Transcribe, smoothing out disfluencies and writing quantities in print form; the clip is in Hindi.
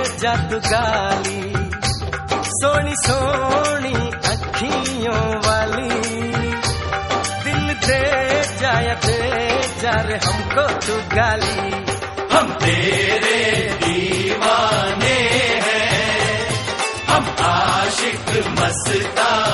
जा तू गाली, सोनी सोनी अखियों वाली, दिल दे जा रे हमको तू गाली। हम तेरे दीवाने हैं, हम आशिक मस्ताने